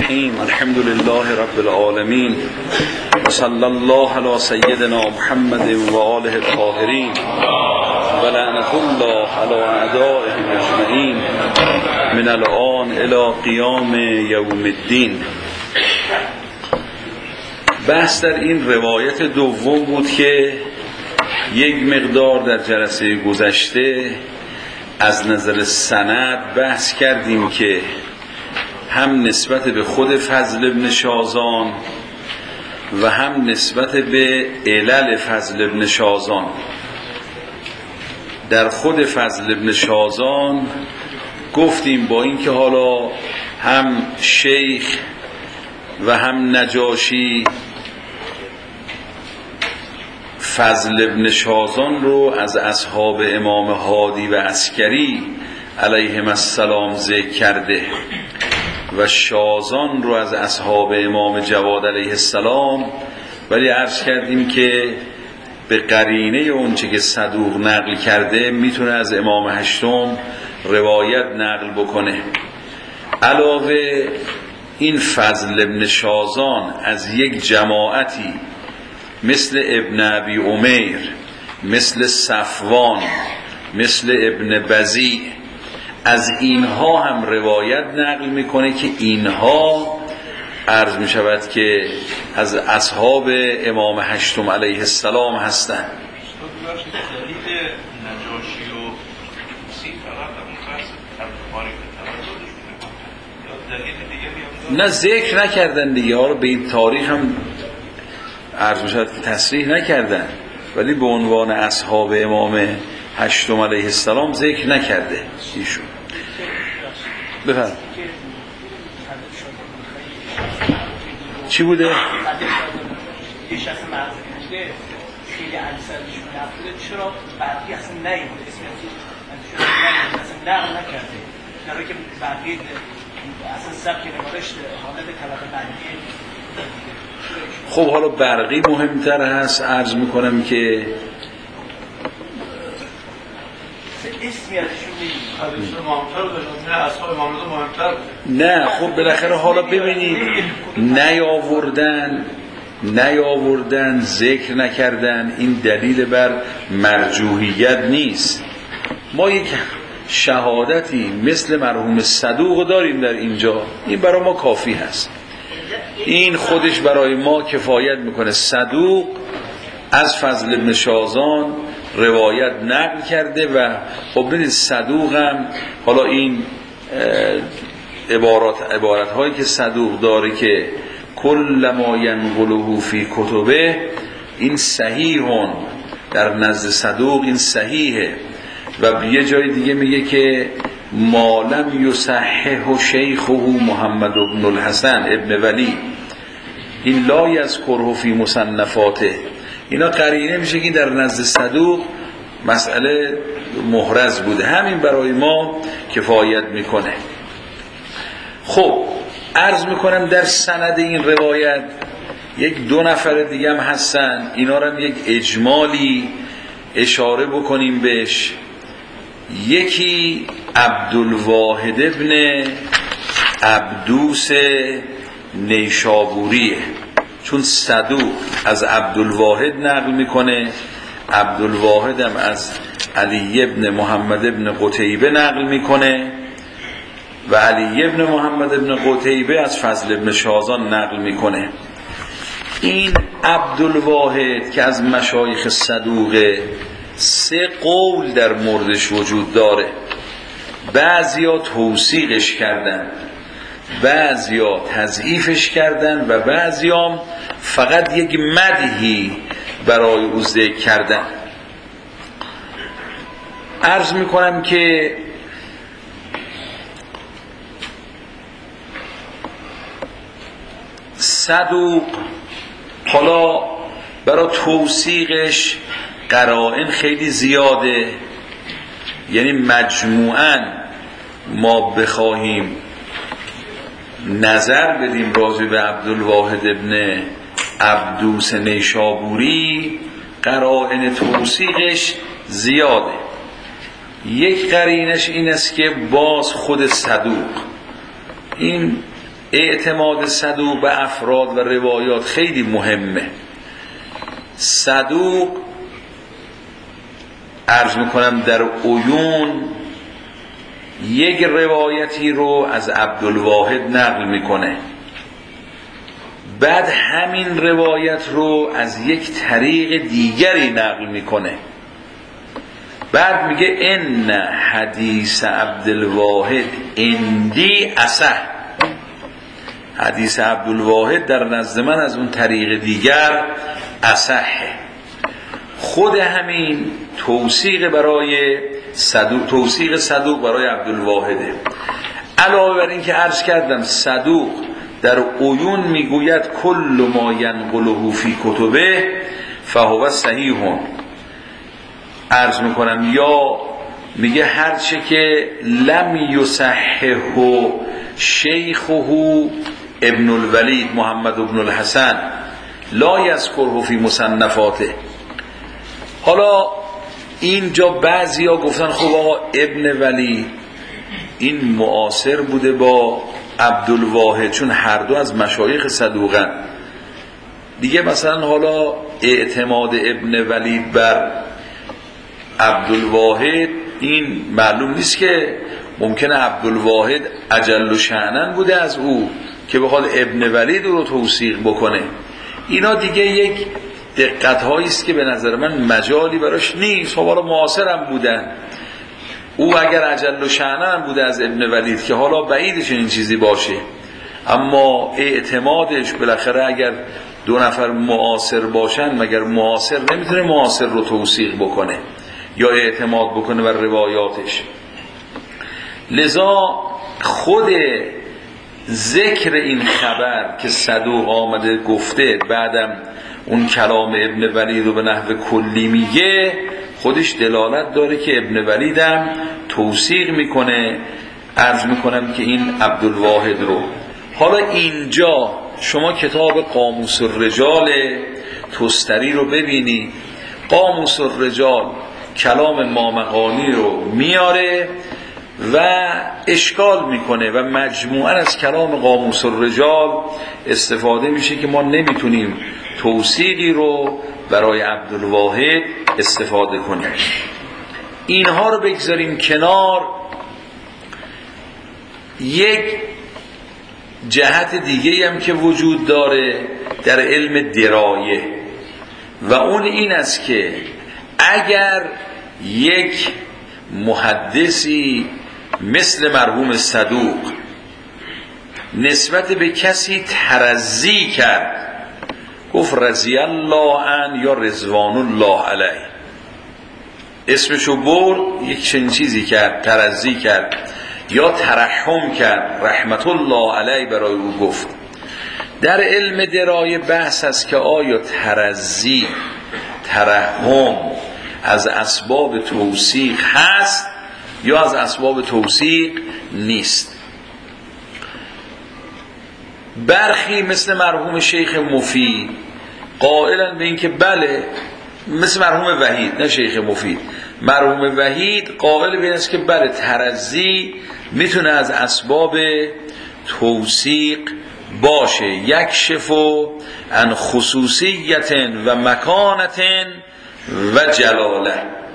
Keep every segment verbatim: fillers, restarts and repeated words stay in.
الرحیم الحمد لله رب العالمین و صلی الله علی سیدنا محمد و آله الطاهرین و لعنت الله علی اعدائهم اجمعین من الآن الی قیام یوم الدین. بحث در این روایت دوم بود که یک مقدار در جلسه گذشته از نظر سند بحث کردیم که هم نسبت به خود فضل ابن شازان و هم نسبت به علل فضل ابن شازان. در خود فضل ابن شازان گفتیم با اینکه حالا هم شیخ و هم نجاشی فضل ابن شازان رو از اصحاب امام هادی و عسکری علیهم السلام ذکر کرده و شازان رو از اصحاب امام جواد علیه السلام، ولی عرض کردیم که به قرینه اونچه که صدوق نقل کرده میتونه از امام هشتم روایت نقل بکنه. علاوه این فضل ابن شازان از یک جماعتی مثل ابن ابی عمیر، مثل صفوان، مثل ابن بزیع، از اینها هم روایت نقل میکنه که اینها عرض میشود که از اصحاب امام هشتم علیه السلام هستند. نه ذکر نکردن دیگه، حالا به این تاریخ هم عرض میشود که تصریح نکردن، ولی به عنوان اصحاب امام هشتم علیه السلام ذکر نکرده ایشون. بفرم چی بوده؟ یه شخص معرض کنده خیلی انسانشون نبوده، چرا برقی اصلا نیمونه اسمی اصلا نقل نکرده در که برقی اصلا سبک نمارش حالت طبقه بندی. خب حالا برقی مهمتر هست. عرض میکنم که اسمی ازشون نمیدونم. نه خب بالاخره حالا ببینید نیاوردن نیاوردن ذکر نکردن این دلیل بر مرجوحیت نیست. ما یک شهادتی مثل مرحوم صدوق داریم در اینجا، این برای ما کافی هست، این خودش برای ما کفایت میکنه. صدوق از فضل ابن شازان روایت نقل کرده و خب ببینید صدوق هم حالا این عبارات عبارت هایی که صدوق داره که کل ما ینقله فی کتبه، این صحیحون در نزد صدوق این صحیحه. و یه جای دیگه میگه که ما لم یصححه شیخه محمد بن الحسن ابن ولی، این لا یذکره فی مصنفاته. اینا قرینه میشه که در نزد صدوق مسئله محرز بوده، همین برای ما کفایت میکنه. خب عرض میکنم در سند این روایت یک دو نفر دیگه هم هستن، اینا رو هم یک اجمالی اشاره بکنیم بهش. یکی عبدالواحد ابن عبدوس نیشابوریه، چون صدوق از عبدالواحد نقل میکنه، عبدالواحد هم از علی ابن محمد ابن قتیبه نقل میکنه و علی ابن محمد ابن قتیبه از فضل ابن شازان نقل میکنه. این عبدالواحد که از مشایخ صدوقه، سه قول در موردش وجود داره. بعضیا توثیقش کردن، بعضیا تضعیفش کردن و بعضیا فقط یک مدحی برای او ذکر کردن. عرض میکنم که صدوق حالا برای توثیقش قرائن خیلی زیاده، یعنی مجموعاً ما بخواهیم نظر بدیم راجع به عبدالواحد ابن عبدوس نیشابوری، قرائن توثیقش زیاده. یک قرینش این است که باز خود صدوق این اعتماد صدوق به افراد و روایات خیلی مهمه. صدوق عرض میکنم در عیون یک روایتی رو از عبدالواحد نقل میکنه، بعد همین روایت رو از یک طریق دیگری نقل میکنه، بعد میگه ان حدیث عبدالواحد اندی اصح، حدیث عبدالواحد در نزد من از اون طریق دیگر اصحه. خود همین توثیق برای صدوق، توثیق صدوق برای عبدالواحده. علاوه بر این که عرض کردم صدوق در عیون میگوید کل ما ینقله فی کتبه فهو صحیح، عرض میکنم یا میگه هرچه که لم یصححه شیخه ابن الولید محمد ابن الحسن لا یذکره فی مصنفاته. حالا اینجا بعضیا گفتن خب آقا ابن ولید این معاصر بوده با عبدالواحد، چون هر دو از مشایخ صدوقن دیگه، مثلا حالا اعتماد ابن ولید بر عبدالواحد این معلوم نیست که ممکنه عبدالواحد اجل و شأنن بوده از او که بخواد ابن ولید رو توثیق بکنه. اینا دیگه یک دقت هایی است که به نظر من مجالی براش نیست. خب حالا معاصر هم بودن، او اگر اجل و شأنن بوده از ابن ولید که حالا بعیدش این چیزی باشه، اما اعتمادش بالاخره اگر دو نفر معاصر باشن، مگر معاصر نمیتونه معاصر رو توثیق بکنه یا اعتماد بکنه بر روایاتش؟ لذا خود ذکر این خبر که صدوق آمده گفته، بعدم اون کلام ابن ولید رو به نحو کلی میگه، خودش دلالت داره که ابن ولیدم توثیق میکنه. عرض میکنم که این عبدالواحد رو. حالا اینجا شما کتاب قاموس الرجال تستری رو ببینید، قاموس الرجال کلام مامقانی رو میاره و اشکال میکنه و مجموعاً از کلام قاموس الرجال استفاده میشه که ما نمیتونیم توثیقی رو برای عبدالواحد استفاده کنیم. اینها رو بگذاریم کنار. یک جهت دیگه هم که وجود داره در علم درایه و اون این است که اگر یک محدثی مثل مرحوم صدوق نسبت به کسی ترضی کرد، گفت رضی الله عنه یا رضوان الله علیه، اسمشو برد، یک چنین چیزی کرد، ترضی کرد یا ترحم کرد، رحمت الله علیه برای او گفت. در علم درایه بحث است که آیا ترضی، ترحم از اسباب توثیق هست یا از اسباب توثیق نیست. برخی مثل مرحوم شیخ مفید قائلن به این که بله، مثل مرحوم وحید، نه شیخ مفید، مرحوم وحید قائل به این است که بله ترضی میتونه از اسباب توثیق باشه، یکشف عن خصوصیت و مکانت و جلاله.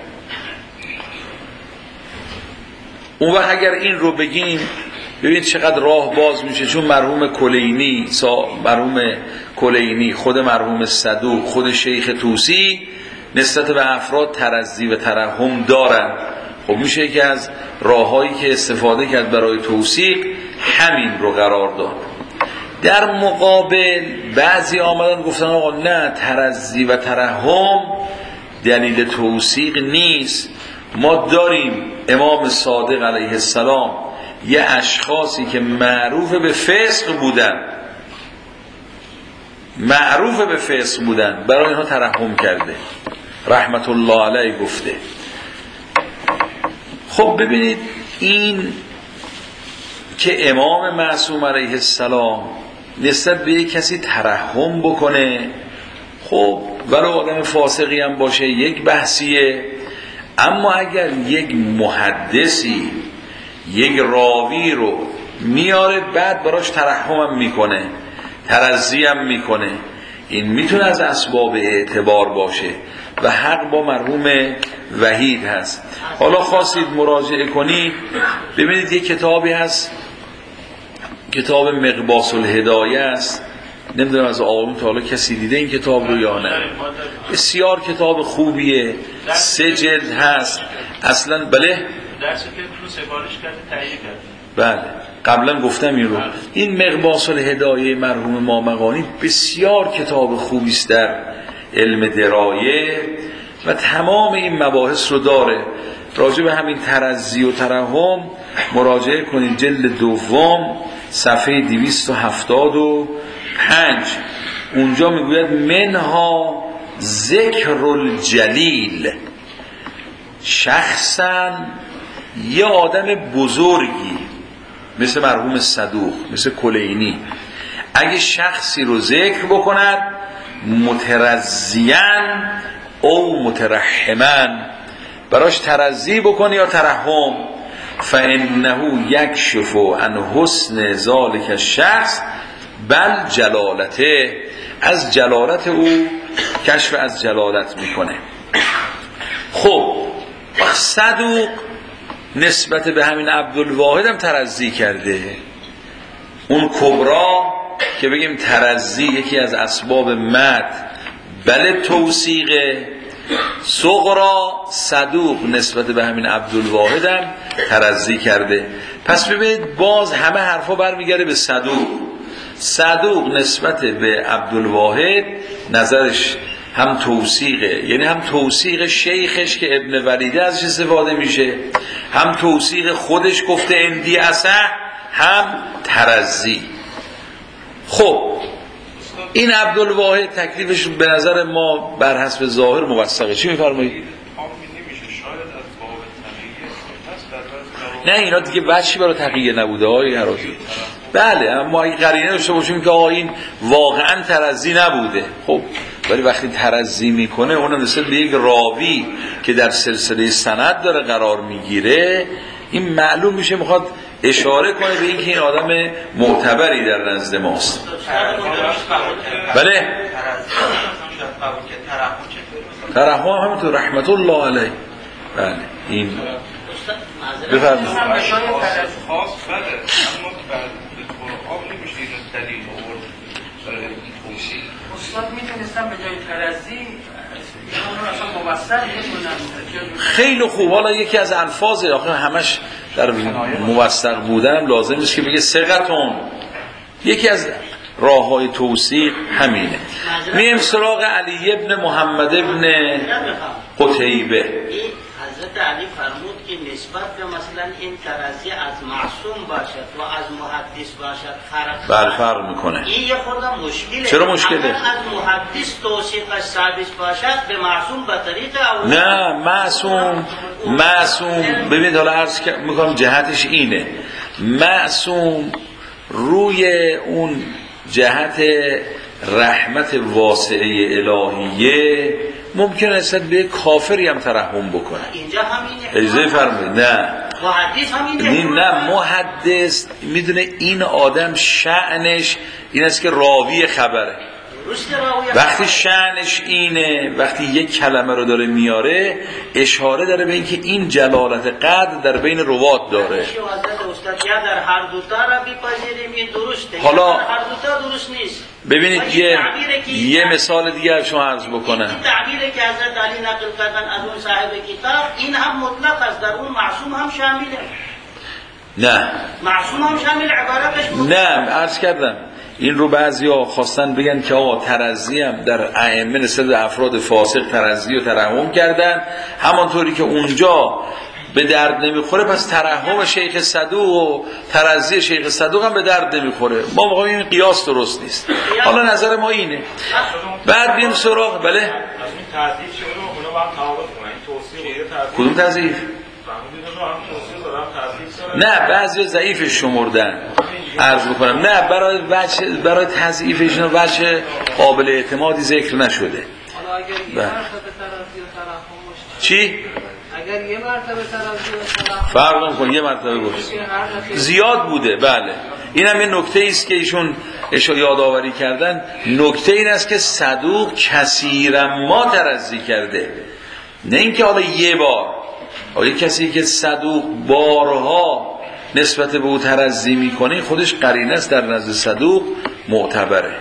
اون وقت اگر این رو بگیم ببینید چقدر راه باز میشه، چون مرحوم کلینی مرحوم کلینی خود مرحوم صدوق، خود شیخ طوسی نسبت به افراد ترضی و ترحم دارن. خب میشه که از راههایی که استفاده کرد برای توثیق همین رو قرار داد. در مقابل بعضی آمدن گفتن آقا نه، ترضی و ترحم دلیل توثیق نیست. ما داریم امام صادق علیه السلام یه اشخاصی که معروف به فسق بودن، معروف به فسق بودن، برای اینها ترحم کرده، رحمت الله علیه گفته. خب ببینید این که امام معصوم علیه السلام نسبت به یک کسی ترحم بکنه، خب ولو آدم فاسقی هم باشه یک بحثیه، اما اگر یک محدثی یک راوی رو میاره، بعد براش ترحمم میکنه، ترضی هم میکنه. این میتونه از اسباب اعتبار باشه و حق با مرحوم وحید هست. حالا خواستید مراجعه کنید، ببینید یه کتابی هست، کتاب مقباس الهدایه است. نمیدونم از آقایون تا حالا کسی دیده این کتاب رو یا نه. بسیار کتاب خوبیه، سه جلد هست اصلا. بله درسی که رو سفارش کرده تهیه کرده. بله قبلا گفتم این رو. این مقباس الهدایه مرحوم مامقانی بسیار کتاب خوبی است در علم درایه و تمام این مباحث رو داره. راجع به همین ترضی و ترحم مراجعه کنید، جلد دوم صفحه دویست و هفتاد و پنج. اونجا میگوید منها ذکر الجلیل، شخصا یه آدم بزرگی مثل مرحوم صدوق، مثل کلینی، اگه شخصی رو ذکر بکند مترضیان او مترحمن، براش ترضی بکنی یا ترحم، فانه یکشف عن حسن ذلک الشخص بل جلالته، از جلالت او کشف از جلالت میکنه. خب صدوق نسبت به همین عبدالواحد هم ترضی کرده. اون کبرا که بگیم ترضی یکی از اسباب مد بله توثیقه، صغرا صدوق نسبت به همین عبدالواحد هم ترضی کرده. پس ببینید باز همه حرفا برمیگرده به صدوق. صدوق نسبت به عبدالواحد نظرش هم توثیقه، یعنی هم توثیق شیخش که ابن ولیده ازش استفاده میشه، هم توثیق خودش گفته اندی اصح، هم ترضی. خب این عبدالواحد تکلیفش به نظر ما بر حسب ظاهر موثقه. چی میفرمایید؟ نه اینا دیگه وجهی برای تقیه نبوده های حراجی. بله اما اگه قرینه داشته باشیم که آقا این واقعا ترضی نبوده، خب ولی وقتی ترضی میکنه اونم مثل به یک راوی که در سلسله سند داره قرار میگیره، این معلوم میشه میخواد اشاره کنه به اینکه این آدم معتبری در نزد ماست. بله ترحم همینطور رحمت الله علیه. بله این بفرمایید. خاص بله اما به قرآن نمیشه این دلیل آورد برای این توصیل. استاد میتونستم به جای ترضی اون اصلا موثق بکنم. خیلی خوب. حالا یکی از الفاظ آخه همش در موثق بودن لازم نیست که بگه ثقتون. یکی از راههای توثیق همینه. میایم سراغ علی ابن محمد ابن قتیبه. حضرت علی فرمود که نسبت به مثلا این ترضی از معصوم باشد و از محدث باشد فرق بله فرق میکنه. این یه خورده مشکله. چرا مشکله؟ اگر از محدث توصیفش ثابت باشد به معصوم به طریق او نه معصوم معصوم ببینید حالا عرض میکنم جهتش اینه. معصوم روی اون جهت رحمت واسعه الهیه ممکنه نسبت به کافری هم ترحم بکنه. اینجا همینه. اجازه فرمایید. نه محدث همینه. این نه محدث میدونه این آدم شأنش این است که راوی خبره. وقتی شأنش اینه، وقتی یک کلمه رو داره میاره اشاره داره به اینکه این جلالت قدر در بین روات داره. در هر دوتا را بپذیریم این درسته. حالا هر دوتا درست نیست. ببینید یه یه مثال دیگه شما عرض بکنم. این تعبیری که حضرت علی نقل کردن از اون صاحب کتاب این هم مطلق است، در اون معصوم هم شامله. نه معصوم هم شامل عبارتش مطلق. نه عرض کردم این رو بعضیا خواستن بگن که آقا ترضی هم در ائمه نسبت به افراد فاسق ترضی و ترحم کردن، همانطوری که اونجا به درد نمیخوره پس ترحم شیخ صدوق و ترضی شیخ صدوق هم به درد نمیخوره. ما میگیم این قیاس درست نیست. حالا نظر ما اینه. بعد بیم سراغ بله از این تعذیب چه رو اونا با هم تعارض کنن. توصیه غیر تعذیب. کدوم تعذیب؟ نه بعضی ضعیف شمردن عرض بکنم. نه برای وجه برای تضعیفشون وجه قابل اعتمادی ذکر نشده. حالا اگر این چی؟ اگر اگر یه مرتبه تراضی فرق نمی‌کنه، یه مرتبه بود زیاد بوده. بله این هم یه نکته است که ایشون اشاره یادآوری کردن. نکته این است که صدوق کثیرا ما ترضی کرده، نه اینکه حالا یه بار. آیا کسی که صدوق بارها نسبت به او ترضی میکنه خودش قرینه است در نزد صدوق معتبره.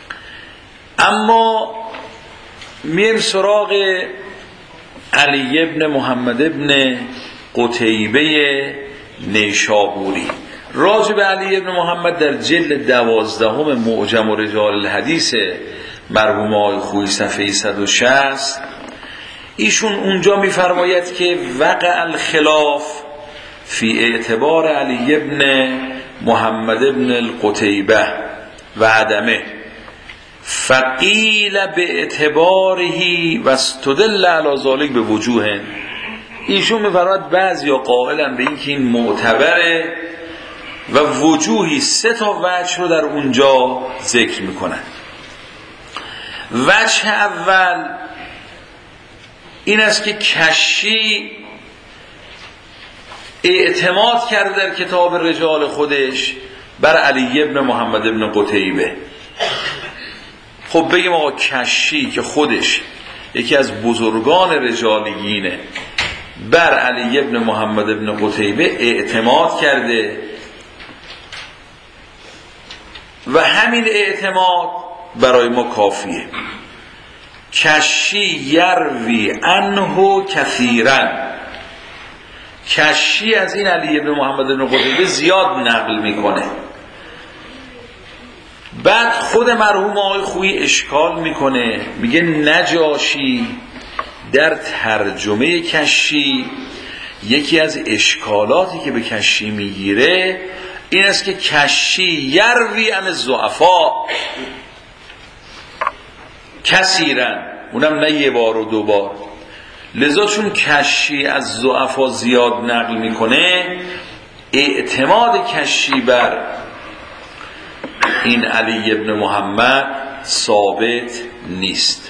اما میم سراغ علی ابن محمد ابن قتیبه نیشابوری. راجع به علی ابن محمد در جلد دوازدهم معجم و رجال الحدیث مرحوم آقای خویی صفحه صد و شصت ایشون اونجا میفرماید که وقع الخلاف فی اعتبار علی ابن محمد ابن القتیبه و عدمه فقیل به اعتبارهی و استدل علی ذلک به وجوه. ایشون میفرماید بعضیا قائلن به اینکه این معتبره و وجوهی سه تا وجه رو در اونجا ذکر میکنن. وجه اول این است که کشی اعتماد کرده در کتاب رجال خودش بر علی ابن محمد ابن قتیبه. خب بگیم آقا کشی که خودش یکی از بزرگان رجالیینه بر علی ابن محمد ابن قتیبه اعتماد کرده و همین اعتماد برای ما کافیه. کشی یروی عنه کثیرا، کشی از این علی ابن محمد ابن قتیبه زیاد نقل میکنه. بعد خود مرحوم آقای خویی اشکال میکنه، میگه نجاشی در ترجمه کشی یکی از اشکالاتی که به کشی میگیره این است که کشی یروی عن الضعفاء کثیرا، اونم نه یه بار و دو بار. لذا چون کشی از ضعفا زیاد نقل میکنه اعتماد کشی بر این علی ابن محمد ثابت نیست.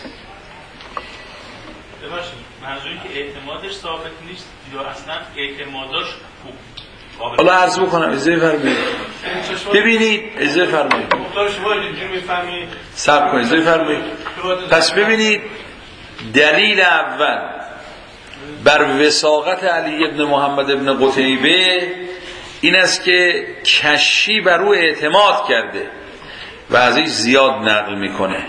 منظوری که اعتمادش ثابت نیست یا اصلا اعتمادش خوب. حالا عرض بکنم اجازه فرمایید. ببینید اجازه فرمایید. مختار شما اینجوری میفهمید. صبر کنید اجازه فرمایید. پس ببینید دلیل اول بر وثاقت علی ابن محمد ابن قتیبه این است که کشی بر او اعتماد کرده و ازش زیاد نقل میکنه.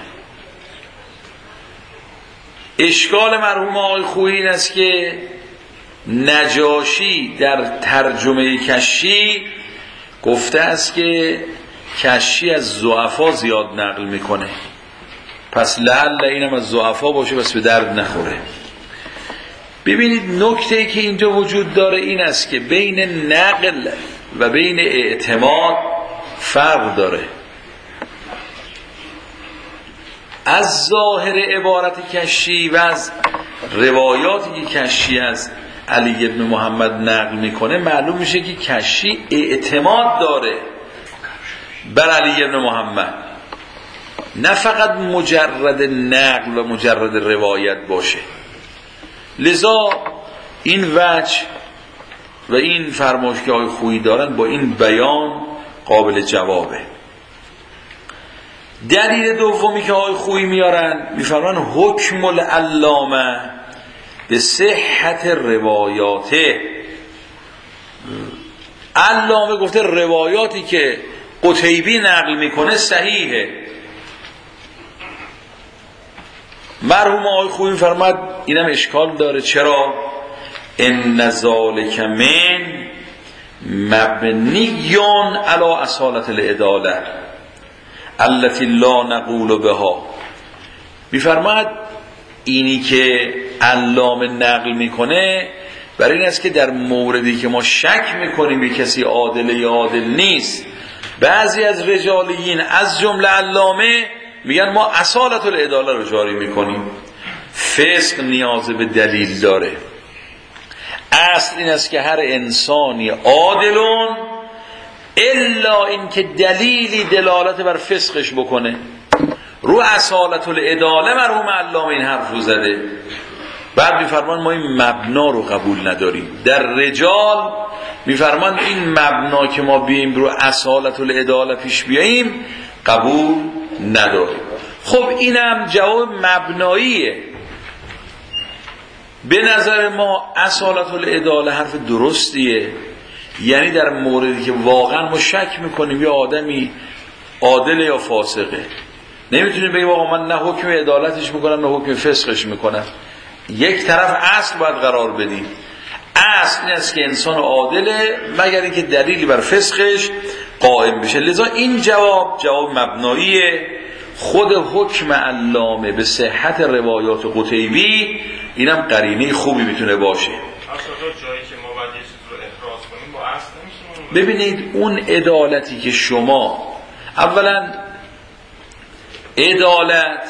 اشکال مرحوم آقای خویی این است که نجاشی در ترجمه کشی گفته است که کشی از ضعفا زیاد نقل میکنه، پس لعل اینم از ضعفا باشه بس به درد نخوره. ببینید نکته‌ای که اینجا وجود داره این است که بین نقل و بین اعتماد فرق داره. از ظاهر عبارت کشی و از روایاتی که کشی از علی ابن محمد نقل میکنه معلوم میشه که کشی اعتماد داره بر علی ابن محمد، نه فقط مجرد نقل و مجرد روایت باشه. لذا این وجه و این فرمایش که آقای خویی دارن با این بیان قابل جوابه. دلیل دومی که آقای خویی میارن میفرمان حکم العلامه به صحت روایاته. علامه گفته روایاتی که قتیبی نقل میکنه صحیحه. مرحوم آقای خویی میفرماد اینم اشکال داره. چرا؟ ان ذالک من مبنیون علی اصالت العداله التي لا نقول بها. میفرماد اینی که علامه نقل میکنه برای این است که در موردی که ما شک میکنیم به کسی عادل یا عادل نیست، بعضی از رجالیین از جمله علامه میگن ما اصالت العداله رو جاری میکنیم. فسق نیاز به دلیل داره. اصل این است که هر انسانی عادلون الا این که دلیلی دلالت بر فسقش بکنه. رو اصالت العداله مرحوم علامه این حرف رو زده. بعد میفرمان ما این مبنا رو قبول نداریم. در رجال میفرمان این مبنا که ما بیاییم رو اصالت العداله پیش بیاییم قبول نداریم. خب اینم جواب مبناییه. به نظر ما اصالت العداله حرف درستیه، یعنی در موردی که واقعا ما شک میکنیم یا آدمی عادله یا فاسقه، نمیتونیم بگیم آقا من نه حکم عدالتش میکنم نه حکم فسقش میکنم. یک طرف اصل باید قرار بدیم. اصل این است که انسان عادله مگر اینکه دلیلی بر فسقش قائم بشه. لذا این جواب جواب مبناییه. خود حکم علامه به صحت روایات قتیبی اینم قرینه خوبی میتونه باشه. اصلا جایی که ما باید یه چیز رو احراز کنیم با اصل نمیشه. ببینید اون عدالتی که شما اولا عدالت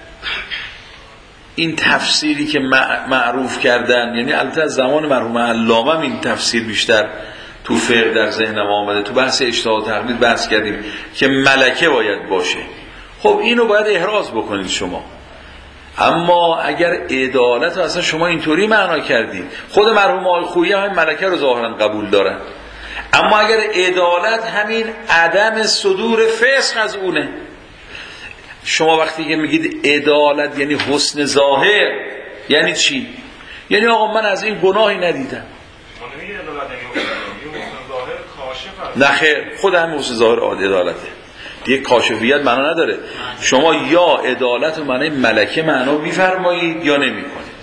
این تفسیری که معروف کردن، یعنی البته از زمان مرحوم علامه این تفسیر بیشتر تو فقه در ذهنم آمده، تو بحث اجتهاد و تقلید بحث کردیم که ملکه باید باشه. خب اینو باید احراز بکنید شما. اما اگر عدالت رو اصلا شما اینطوری معنا کردید، خود مرحوم آقای خویی هم ملکه رو ظاهرا قبول دارن، اما اگر عدالت همین عدم صدور فسق از اونه، شما وقتی که میگید عدالت یعنی حسن ظاهر یعنی چی؟ یعنی آقا من از این گناهی ندیدم. نه خیر، خود همین حسن ظاهر عدالته. یک کاشفیت معنا نداره. شما یا عدالت و معنی ملکه معنا میفرمایید یا نمیکنید.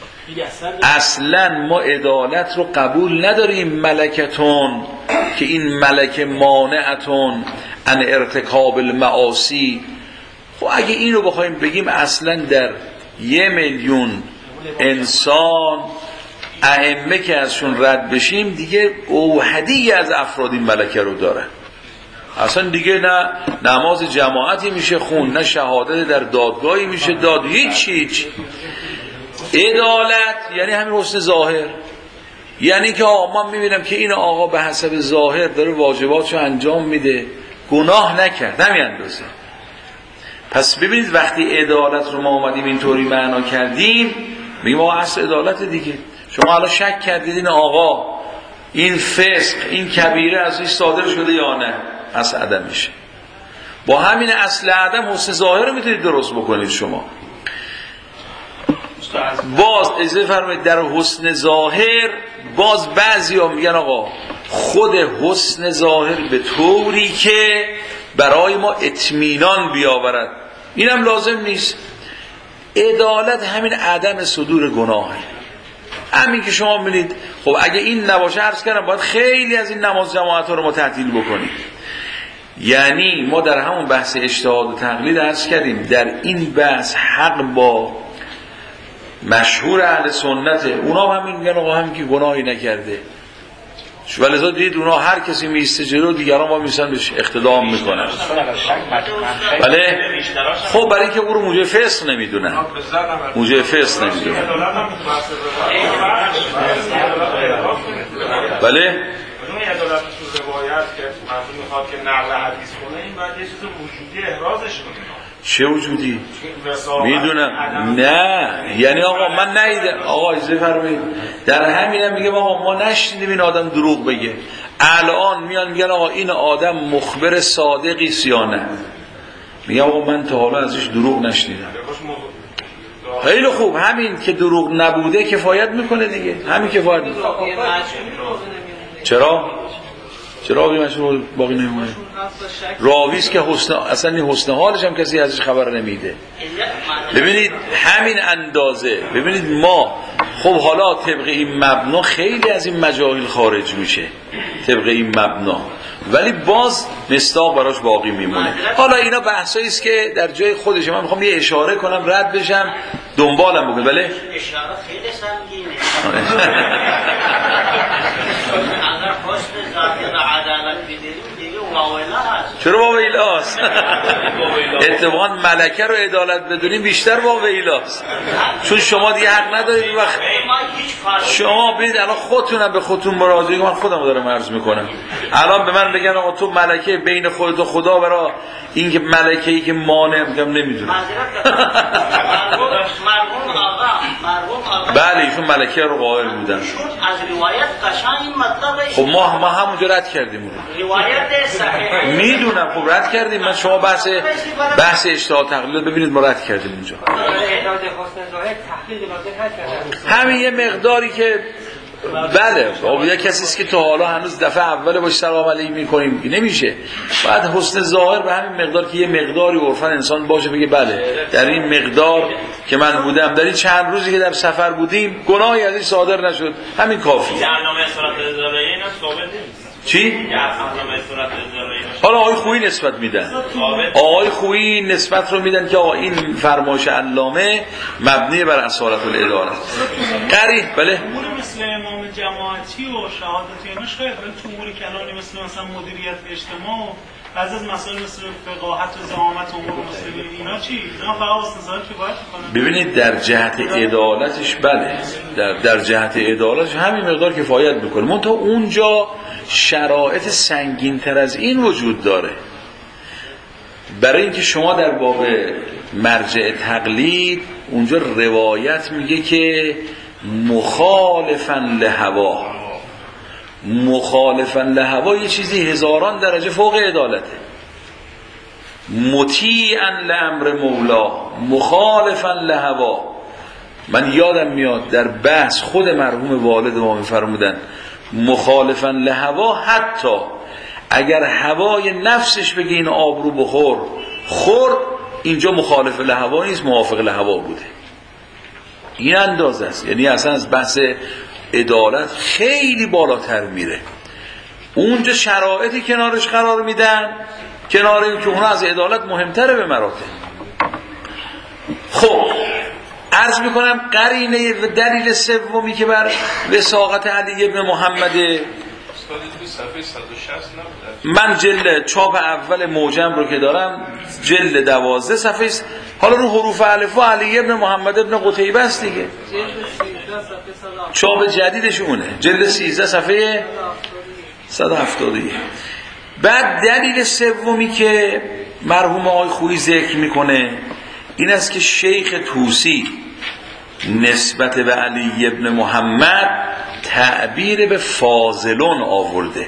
اصلا ما عدالت رو قبول نداریم ملکتون که این ملکه مانعتون ان ارتکاب المعاصی. خب اگه این رو بخوایم بگیم اصلا در یه میلیون انسان ائمه که ازشون رد بشیم دیگه اوحدی از افراد این ملکه رو دارن، اصلا دیگه نه نماز جماعتی میشه خون، نه شهادت در دادگاهی میشه داد، هیچ هیچ. عدالت یعنی همین حسن ظاهر، یعنی که آقا من میبینم که این آقا به حسب ظاهر داره واجباتشو انجام میده، گناه نکرد، همین اندازه. پس ببینید وقتی عدالت رو ما اومدیم اینطوری معنا کردیم میگیم آقا اصل عدالت دیگه. شما حالا شک کردید این آقا این فسق این کبیره از این صادر شده یا نه، اصل عدم میشه. با همین اصل عدم حسن ظاهر رو میتونید درست بکنید شما. باز اجازه فرمایید در حسن ظاهر باز بعضیا میگن آقا خود حسن ظاهر به طوری که برای ما اطمینان بیاورد، اینم لازم نیست. عدالت همین عدم صدور گناهه، همین که شما می‌بینید. خب اگه این نباشه عرض کردم باید خیلی از این نماز جماعت‌ها رو ما تعطیل بکنیم. یعنی ما در همون بحث اجتهاد و تقلید عرض کردیم در این بحث حق با مشهور اهل سنته، اونا هم همین میگن آقا هم که گناهی نکرده، ولذا دید اونا هر کسی میسته جلو دیگران با میسن بهش اقتدام میکنن. بله خب برای اینکه او رو موجب فسق نمیدونن، موجب فسق نمیدونن. بله بدون عدالت تو روایت که مردم میخواد که نقل حدیث کنه، این باید یه چیز وجودی احرازش کنه. چه وجودی؟ میدونم نه، یعنی آقا من ندیدم. آقا اجازه فرمایید در همینم میگم آقا ما نشنیدیم این آدم دروغ بگه. الان میان میگن آقا این آدم مخبر صادقی یا نه. میگم آقا من تا حالا ازش دروغ نشنیدم. خیلی خوب، همین که دروغ نبوده کفایت میکنه دیگه، همین کفایت میکنه. چرا؟ چرا راوی مشهور باقی نمیمونه؟ راویست که حسن اصلا این حسن حالش هم کسی ازش خبر نمیده. ببینید همین اندازه. ببینید ما خب حالا طبق این مبنا خیلی از این مجاهیل خارج میشه طبق این مبنا، ولی باز مصداق براش باقی میمونه. حالا اینا بحثایی است که در جای خودش، من میخوام یه اشاره کنم رد بشم دنبالم بکنم. بله اشاره خیلی سنگینه. اگر حسن ظاهر عدالت بدیم دیگه واویلا هست. چرا واویلا هست؟ اتفاقا ملکه رو عدالت بدونیم بیشتر واویلا هست، چون شما دیگه حق ندارید. وقت شما ببینید الان خودتونم به خودتون مراجعه، من خودم دارم عرض میکنم. الان به من بگن آقا تو ملکه بین خودت و خدا، برای این که ملکه‌ای که مانع، میگم نمیدونم. مرحوم آقا مرحوم آقای بله ایشون ملکه رو قائل بودن. از روایت قشنگ این مطلب خب ما ما همونجا رد کردیم اون روایت صحیح میدونم. خب رد کردیم. من شما بحث بحث اشتباه تقلید ببینید ما رد کردیم اونجا. اعداد حسن ظاهر تحقیق لازم هست. همین یه مقداری که بله خب یه کسی است که تا حالا هنوز دفعه اوله باش سلام علیک میکنیم نمیشه. بعد حسن ظاهر به همین مقدار که یه مقداری عرفاً انسان باشه بگه بله در این مقدار که من بودم در این چند روزی که در سفر بودیم گناهی ازش صادر نشد، همین کافیه. علامه صورت ازاله اینا ثابت نیست. چی؟ علامه صورت ازاله اینا حالا آقای خویی نسبت میدن. آقای خویی نسبت رو میدن که آقا این فرمایش علامه مبنی بر اصالت الاداره. قری بله امور مثل امام جماعتی و شهادت ایناش خیلی ولی تو امور کلانی مثل مثلا مدیریت اجتماع بعضی از مسائل مثل فقاهت و زعامت امور مسلمین اینا چی؟ اینا فقط حسن ظاهر کفایت میکنن. ببینید در جهت عدالتش بله در در جهت عدالتش همین مقدار کفایت میکنه. منتها اونجا شرایط سنگین تر از این وجود داره. برای اینکه شما در باب مرجع تقلید اونجا روایت میگه که مخالفاً لهوا، مخالفاً لهوا یه چیزی هزاران درجه فوق عدالته. مطیعاً لامر مولا مخالفاً لهوا. من یادم میاد در بحث خود مرحوم والد ما میفرمودن مخالفاً لهوا، حتی اگر هوای نفسش بگه این آبرو بخور خور، اینجا مخالف لهوا نیست، موافق لهوا بوده. این اندازه است. یعنی اصلا از بحث عدالت خیلی بالاتر میره. اونجا شرایطی کنارش قرار میدن، کنار این که اون از عدالت مهمتره به مراتب. خب عرض میکنم قرینه و دلیل سومی که بر وثاقت علی ابن محمد، من جلد چاپ اول موجم رو که دارم جلد دوازده صفحه است. حالا رو حروف الف و علی ابن محمد ابن قتیبه است دیگه، چاپ جدیدش اونه، جلد سیزده صفحه صد و هفتاد و یک. بعد دلیل سومی که مرحوم آقای خویی ذکر میکنه این است که شیخ طوسی نسبت به علی ابن محمد تعبیر به فاضلون آورده.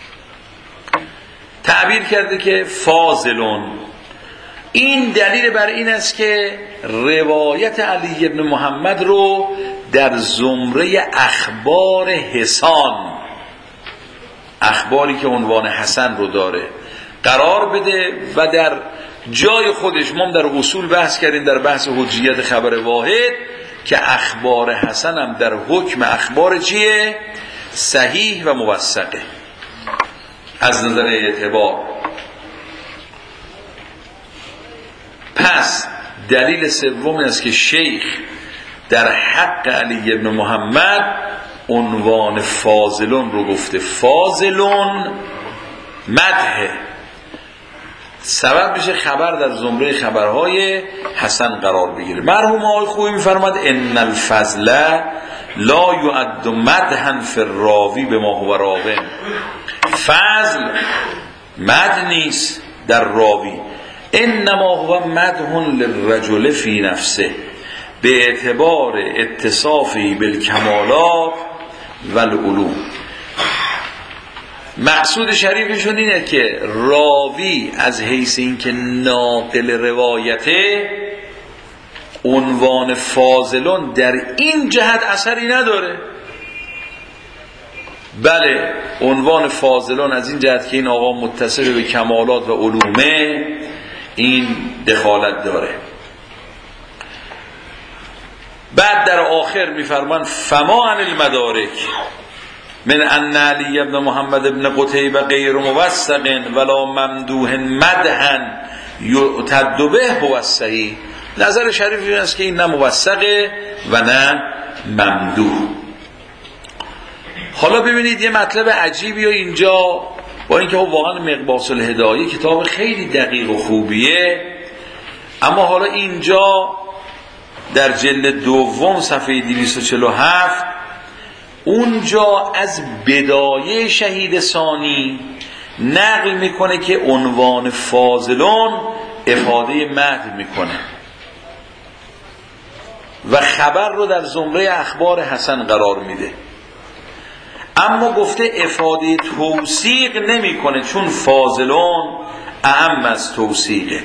تعبیر کرده که فاضلون. این دلیل بر این است که روایت علی ابن محمد رو در زمره اخبار حسان، اخباری که عنوان حسن رو داره، قرار بده و در جای خودش. ما در اصول بحث کردیم در بحث حجیت خبر واحد که اخبار حسن هم در حکم اخبار چیه؟ صحیح و موثقه از نظر اعتبار. پس دلیل سوم است که شیخ در حق علی ابن محمد عنوان فاضلون رو گفته. فاضلون مدح، سبب میشه خبر در زمره خبرهای حسن قرار بگیره. مرحوم آقای خویی میفرماد ان الفضل لا یعد مدحا فی الراوی بما هو راوی. فضل مدح نیست در راوی، انما هو مدح للرجل فی نفسه به اعتبار اتصافی بالکمالات والعلوم. مقصود شریفشون اینه که راوی از حیث اینکه ناقل روایته عنوان فاضلون در این جهت اثری نداره. بله عنوان فاضلون از این جهت که این آقا متصل به کمالات و علومه این دخالت داره. بعد در آخر میفرمان فما عن المدارک من ان علی ابن محمد ابن قتیبه غیر موثق ولا ممدوح مدحا یعتد به هو الصحیح. نظر شریف این است که این نه موثقه و نه ممدوح. حالا ببینید یه مطلب عجیبی و اینجا، با اینکه واقعا مقباس الهدایه کتاب خیلی دقیق و خوبیه، اما حالا اینجا در جلد دوم صفحه دویست و چهل و هفت اونجا از بدایه شهید ثانی نقل میکنه که عنوان فاضلون افاده مدح میکنه. و خبر رو در زمره اخبار حسن قرار میده. اما گفته افاده توثیق نمیکنه، چون فاضلون اهم از توثیقه.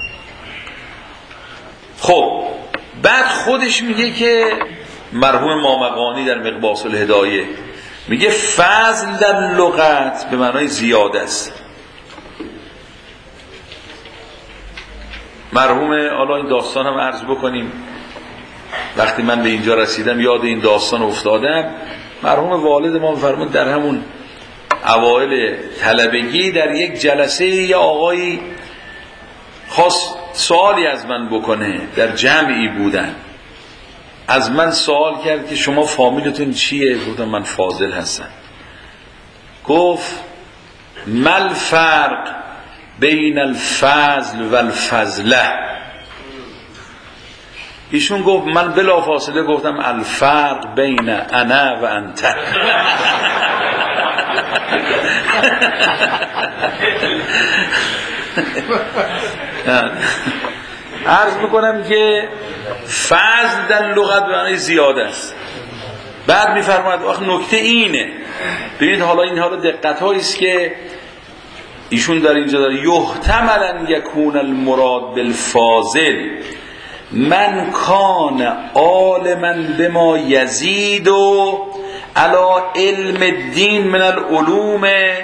خب بعد خودش میگه که مرحوم مامقانی در مقباس الهدایه میگه فضل در لغت به معنای زیاده است. مرحوم، حالا این داستان هم عرض بکنیم، وقتی من به اینجا رسیدم یاد این داستان افتادم. مرحوم والد ما فرمود در همون اوایل طلبگی در یک جلسه یه آقایی خواست سوالی از من بکنه، در جمعی بودن، از من سوال کرد که شما فامیلتون چیه؟ گفتم من فاضل هستم. گفت مل فرق بین الفضل و الفضله. ایشون گفت، من بلا فاصله گفتم الفرق بین انا و انت. عرض میکنم که فضل در لغت به معنی زیاده است. بعد میفرماید آخه نکته اینه، ببینید حالا این حالا دقت هایی است که ایشون در اینجا داره، یحتمل ان یکون المراد بالفاضل من کان عالما بما یزید و علی علم الدین من العلوم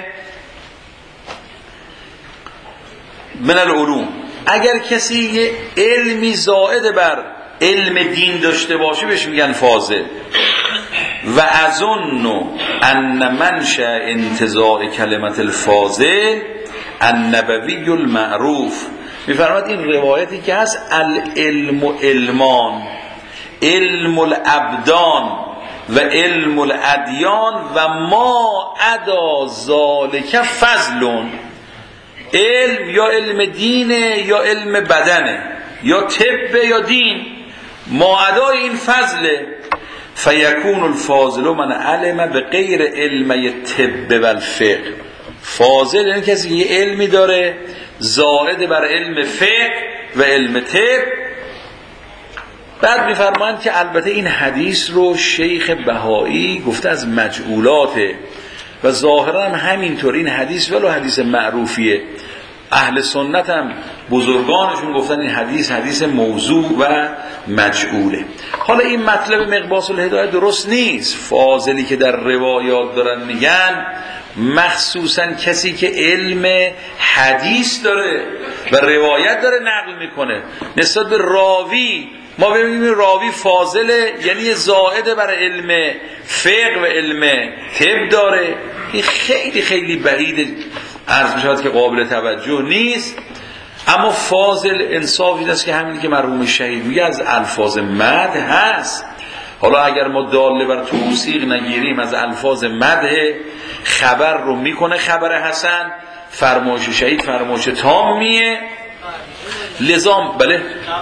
من العلوم. اگر کسی یه علمی زائد بر علم دین داشته باشه بهش میگن فاضل. و اظن ان منشأ انتزاع کلمت الفاضل النبوی المعروف. میفرماد این روایتی که هست العلم علمان، علم الابدان و علم الادیان و ما عدا ذالک فضلون. علم یا علم دینه یا علم بدنه یا طب یا دین، ما عدا این فضله. فیکون الفاضل من علم به غیر علم طب و الفقه. فاضل یعنی کسی که یه علمی داره زائد بر علم فقه و علم طب. بعد میفرمایند که البته این حدیث رو شیخ بهایی گفته از مجعولاته و ظاهرا هم همینطور این حدیث ولو حدیث معروفیه، اهل سنت هم بزرگانشون گفتن این حدیث حدیث موضوع و مجعوله. حالا این مطلب مقباس الهدایه درست نیست. فاضلی که در روایات دارن میگن مخصوصا کسی که علم حدیث داره و روایت داره نقل میکنه نسبت به راوی. ما ببینیم راوی فاضله یعنی زائد بر علم فقه و علم طب داره. این خیلی خیلی بعید عرض میشود که قابل توجه نیست. اما فاضل انصاف این است که همین که مرحوم شهید میگه از الفاظ مدح هست. حالا اگر ما داله بر توثیق نگیریم از الفاظ مدح خبر رو میکنه خبر حسن، فرمایش شهید فرمایش تامیه. لزام بله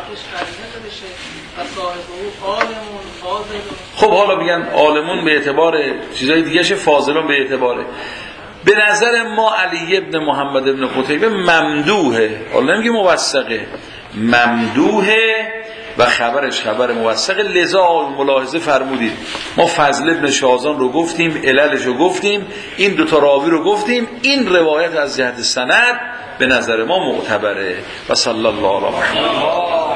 خب حالا میگن عالمون به اعتبار چیزای دیگه شه، فاضلون به اعتباره. به نظر ما علی ابن محمد ابن قتیبه ممدوحه، حالا نمیگه موثقه، ممدوحه و خبرش خبر موثقه. لذا ملاحظه فرمودید ما فضل ابن شازان رو گفتیم، عللش رو گفتیم، این دوتا راوی رو گفتیم، این روایت از جهت سند به نظر ما معتبره. و صلی الله علیه و